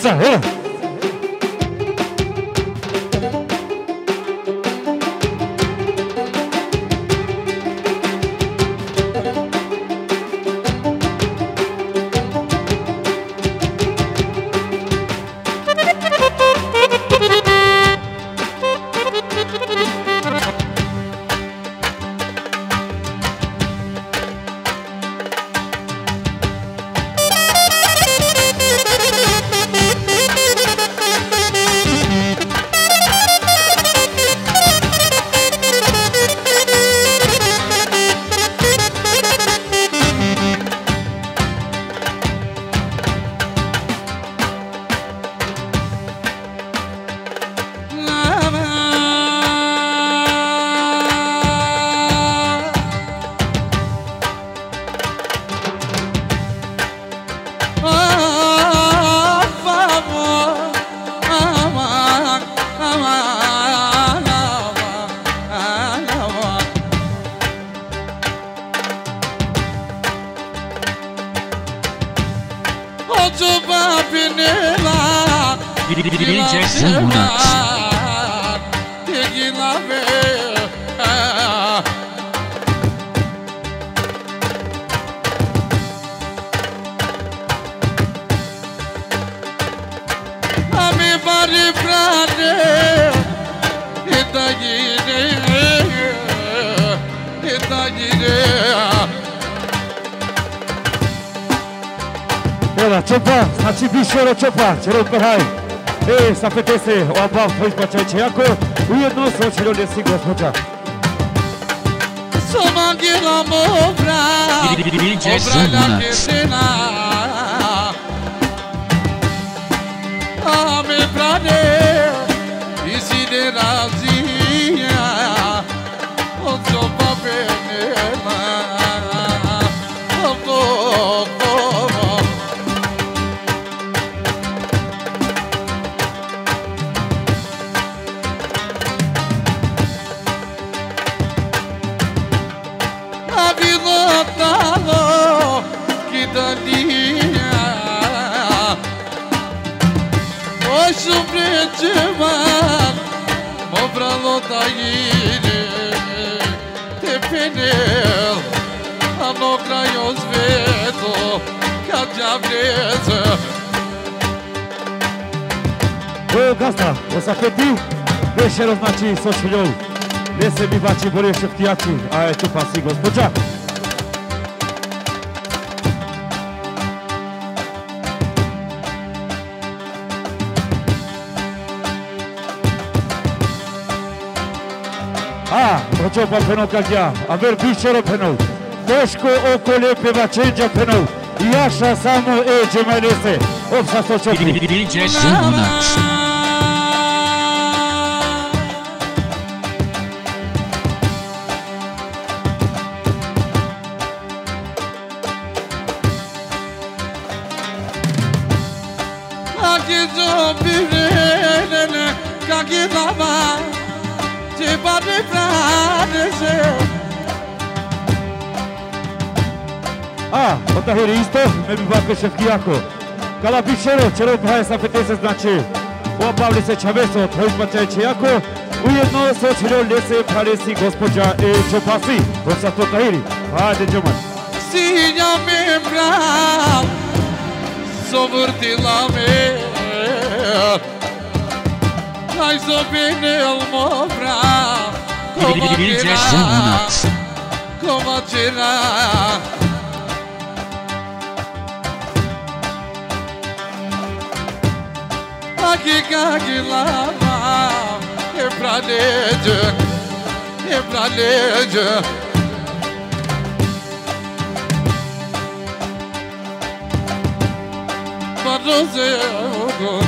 Forța, DJ Sembunax. Ciopa, znači Bišoro Ciopa, Čerov Perhaj. Sa petese oba izbačajče jako, ujedno se očeljolje si gospođa. Somangila mobra, DJ Sembunax. Ame brane, izide razija, od Ciopa benela. Subređevan, obralo da ide te penel, a no krajo zvedo, kad ja vreze. Gazda, o să feti, Bišoro znači s očeljol, gdje se mi bači bolje šeftijači, a je Ciopa si gospođa. Ciopa penul Cagea, aver Bišoro penul, Boșco Ocole Pevacenja penul, Iașa Samo Ege mai lese, 868. DJ Sembunax. Otahiri isto, me bi baka šefkijako. Kala Bišoro, Čerov Perhaj sa petese znači, obavili se Čaveso, izbačajče jako, ujedno se očeljolje se palesi gospođa Ciopa si, Rosat Otahiri. Hajde, Đuman. Sinja me brav, sovrtila me, aj zobenel mo brav, DJ Sembunax. Kovačera. Kaki lava, e pra legge. Padrozeo,